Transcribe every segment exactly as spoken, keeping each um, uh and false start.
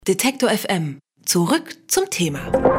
Detektor F M. Zurück zum Thema.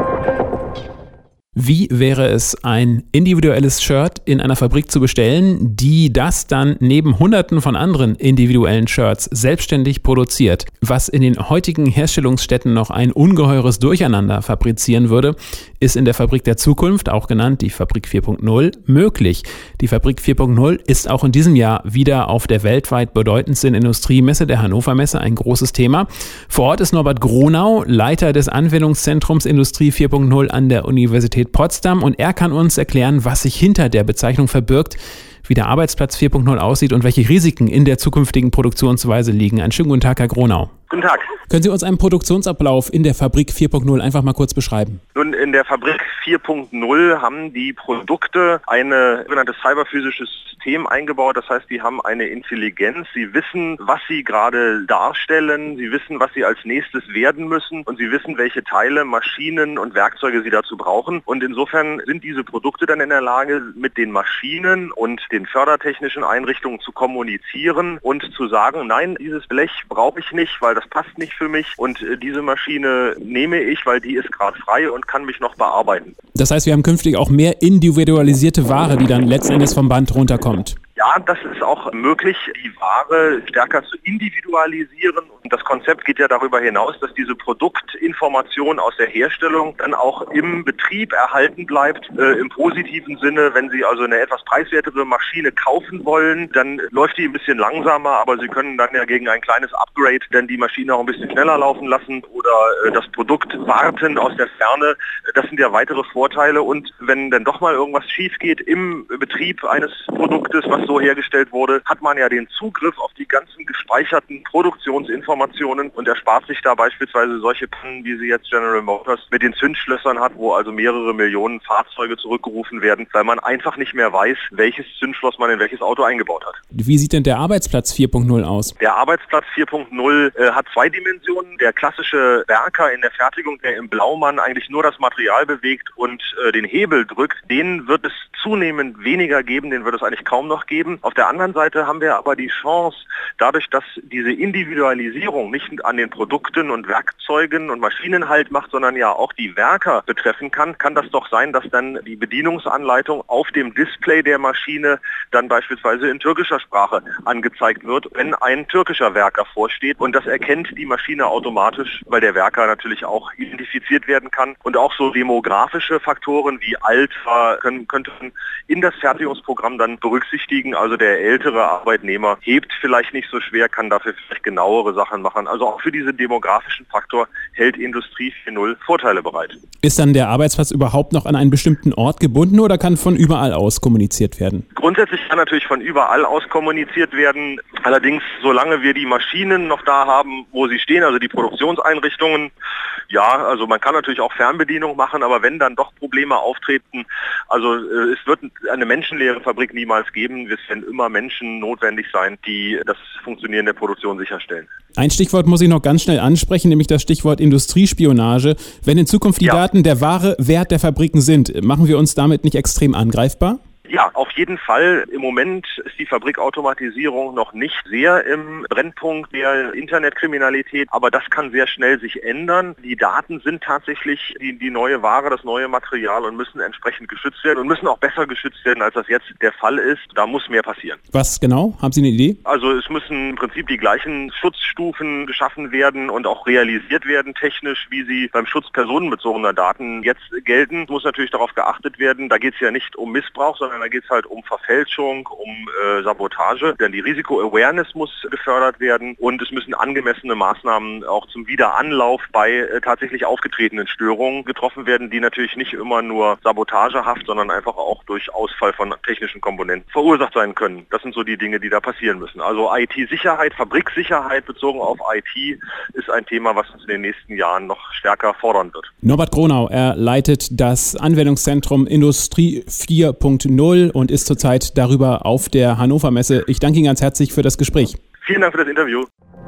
Wie wäre es, ein individuelles Shirt in einer Fabrik zu bestellen, die das dann neben Hunderten von anderen individuellen Shirts selbstständig produziert, was in den heutigen Herstellungsstätten noch ein ungeheures Durcheinander fabrizieren würde, ist in der Fabrik der Zukunft, auch genannt die Fabrik vier Punkt null, möglich. Die Fabrik vier Punkt null ist auch in diesem Jahr wieder auf der weltweit bedeutendsten Industriemesse, der Hannover Messe, ein großes Thema. Vor Ort ist Norbert Gronau, Leiter des Anwendungszentrums Industrie vier Punkt null an der Universität Potsdam, und er kann uns erklären, was sich hinter der Bezeichnung verbirgt, wie der Arbeitsplatz vier Punkt null aussieht und welche Risiken in der zukünftigen Produktionsweise liegen. Einen schönen guten Tag, Herr Gronau. Guten Tag. Können Sie uns einen Produktionsablauf in der Fabrik vier Punkt null einfach mal kurz beschreiben? Nun, in der Fabrik vier Punkt null haben die Produkte ein sogenanntes cyberphysisches System eingebaut. Das heißt, die haben eine Intelligenz. Sie wissen, was sie gerade darstellen. Sie wissen, was sie als nächstes werden müssen. Und sie wissen, welche Teile, Maschinen und Werkzeuge sie dazu brauchen. Und insofern sind diese Produkte dann in der Lage, mit den Maschinen und den fördertechnischen Einrichtungen zu kommunizieren und zu sagen, nein, dieses Blech brauche ich nicht, weil das passt nicht für mich, und äh, diese Maschine nehme ich, weil die ist gerade frei und kann mich noch bearbeiten. Das heißt, wir haben künftig auch mehr individualisierte Ware, die dann letzten Endes vom Band runterkommt. Ja, das ist auch möglich, die Ware stärker zu individualisieren. Und das Konzept geht ja darüber hinaus, dass diese Produktinformation aus der Herstellung dann auch im Betrieb erhalten bleibt. Äh, im positiven Sinne, wenn Sie also eine etwas preiswertere Maschine kaufen wollen, dann läuft die ein bisschen langsamer, aber Sie können dann ja gegen ein kleines Upgrade dann die Maschine auch ein bisschen schneller laufen lassen oder äh, das Produkt warten aus der Ferne. Das sind ja weitere Vorteile. Und wenn dann doch mal irgendwas schief geht im Betrieb eines Produktes, was so hergestellt wurde, hat man ja den Zugriff auf die ganzen gespeicherten Produktionsinformationen und erspart sich da beispielsweise solche Pannen, wie sie jetzt General Motors mit den Zündschlössern hat, wo also mehrere Millionen Fahrzeuge zurückgerufen werden, weil man einfach nicht mehr weiß, welches Zündschloss man in welches Auto eingebaut hat. Wie sieht denn der Arbeitsplatz vier Punkt null aus? Der Arbeitsplatz vier Punkt null äh, hat zwei Dimensionen. Der klassische Werker in der Fertigung, der im Blaumann eigentlich nur das Material bewegt und äh, den Hebel drückt, den wird es zunehmend weniger geben, den wird es eigentlich kaum noch geben. Auf der anderen Seite haben wir aber die Chance, dadurch, dass diese Individualisierung nicht an den Produkten und Werkzeugen und Maschinen halt macht, sondern ja auch die Werker betreffen kann, kann das doch sein, dass dann die Bedienungsanleitung auf dem Display der Maschine dann beispielsweise in türkischer Sprache angezeigt wird, wenn ein türkischer Werker vorsteht, und das erkennt die Maschine automatisch, weil der Werker natürlich auch identifiziert werden kann, und auch so demografische Faktoren wie Alter können, könnten in das Fertigungsprogramm dann berücksichtigen. Also der ältere Arbeitnehmer hebt vielleicht nicht so schwer, kann dafür vielleicht genauere Sachen machen. Also auch für diesen demografischen Faktor hält Industrie vier Punkt null Vorteile bereit. Ist dann der Arbeitsplatz überhaupt noch an einen bestimmten Ort gebunden oder kann von überall aus kommuniziert werden? Grundsätzlich kann natürlich von überall aus kommuniziert werden. Allerdings, solange wir die Maschinen noch da haben, wo sie stehen, also die Produktionseinrichtungen, ja, also man kann natürlich auch Fernbedienung machen, aber wenn dann doch Probleme auftreten, also äh, es wird eine menschenleere Fabrik niemals geben. Es werden immer Menschen notwendig sein, die das Funktionieren der Produktion sicherstellen. Ein Stichwort muss ich noch ganz schnell ansprechen, nämlich das Stichwort Industriespionage. Wenn in Zukunft die Ja. Daten der wahre Wert der Fabriken sind, machen wir uns damit nicht extrem angreifbar? Ja, auf jeden Fall. Im Moment ist die Fabrikautomatisierung noch nicht sehr im Brennpunkt der Internetkriminalität, aber das kann sehr schnell sich ändern. Die Daten sind tatsächlich die, die neue Ware, das neue Material, und müssen entsprechend geschützt werden und müssen auch besser geschützt werden, als das jetzt der Fall ist. Da muss mehr passieren. Was genau? Haben Sie eine Idee? Also es müssen im Prinzip die gleichen Schutzstufen geschaffen werden und auch realisiert werden technisch, wie sie beim Schutz personenbezogener Daten jetzt gelten. Es muss natürlich darauf geachtet werden, da geht es ja nicht um Missbrauch, sondern da geht es halt um Verfälschung, um äh, Sabotage. Denn die Risiko-Awareness muss gefördert werden und es müssen angemessene Maßnahmen auch zum Wiederanlauf bei äh, tatsächlich aufgetretenen Störungen getroffen werden, die natürlich nicht immer nur sabotagehaft, sondern einfach auch durch Ausfall von technischen Komponenten verursacht sein können. Das sind so die Dinge, die da passieren müssen. Also I T-Sicherheit, Fabriksicherheit bezogen auf I T ist ein Thema, was uns in den nächsten Jahren noch stärker fordern wird. Norbert Gronau, er leitet das Anwendungszentrum Industrie vier Punkt null und ist zurzeit darüber auf der Hannover Messe. Ich danke Ihnen ganz herzlich für das Gespräch. Vielen Dank für das Interview.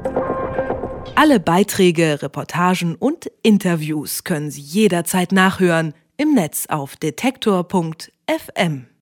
Alle Beiträge, Reportagen und Interviews können Sie jederzeit nachhören im Netz auf detektor Punkt F M.